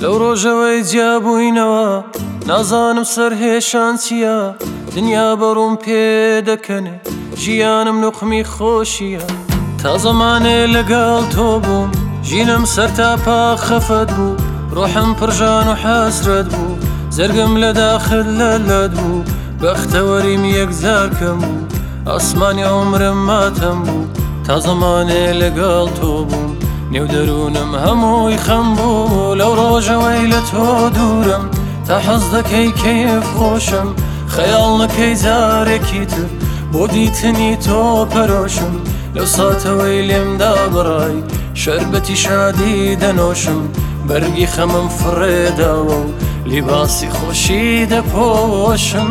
لەو ڕۆژەوەی جیابووینەوە نازانم سەرهێشان چییە، دنیا بەڕووم پێ دەکەنێ، ژیانم نوقمی خۆشیە. تا زەمانێ لەگەڵ تۆ بووم، ژینم سەر تاپا خەفەت بوو، ڕۆحم پڕژان و حەسرەت بوو، زەرگم لە داخل لەلەت بوو، بەختەوەریم یەکجار کەم بوو، ئاسمانی عومرم ماتەم بوو. تا زەمانێ لەگەڵ تۆ بووم، نێو دەروونم هەمووی خەم بوو. لەو ڕۆژەوەی لە تۆ دوورم، تا حەز دەکەی کەیف خۆشم، خەیاڵ نەکەی جارێکی تر بۆ دیتنی تۆ پەرۆشم. لەو ساتەوەی لێمدا بڕای، شەربەتی شادی دەنۆشم، بەرگی خەمم فڕێداوە و لیباسی خۆشی دەپۆشم.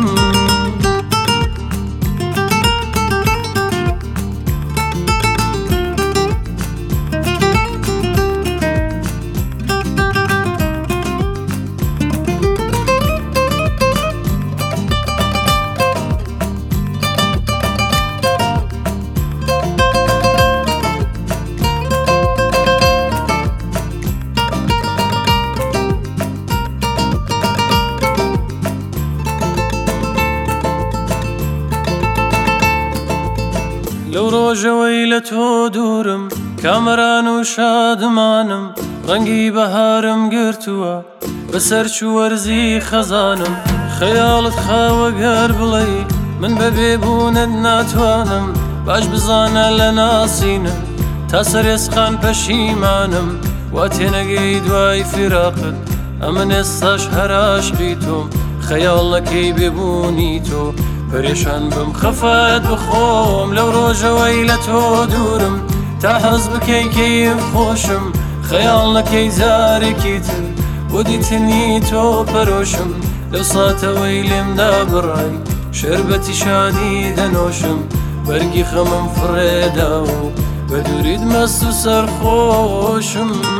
لەو ڕۆژەوەی لە تۆ دوورم، کامەران و شادمانم، ڕەنگی بەهارم گرتووە بەسەر چووەرزی خەزانم. خەیاڵت خاوە گەر بڵێ من بە بێبوونت ناتوانم، باش بزانە لە ناسینم تا سەرێسقان پەشیمانم. وا تێنەگەی دوای فیراقت، ئەمن ئێستاش هەر عاشقی تۆم، خەیاڵ نەکەی بێبوونی تۆ، پەرێشان بم خەفەت بخۆم. لەو ڕۆژەوەی لە تۆ دوورم، تا حەز بکەی کەیف خۆشم، خەیاڵ نەکەی جارێکی تر بۆ دیتنی تۆ پەرۆشم. لەو ساتەوەی لێمدا بڕای، شەربەتی شادی دەنۆشم، بەرگی خەمم فڕێداوە و بە دووریت مەست و سەرخۆشم.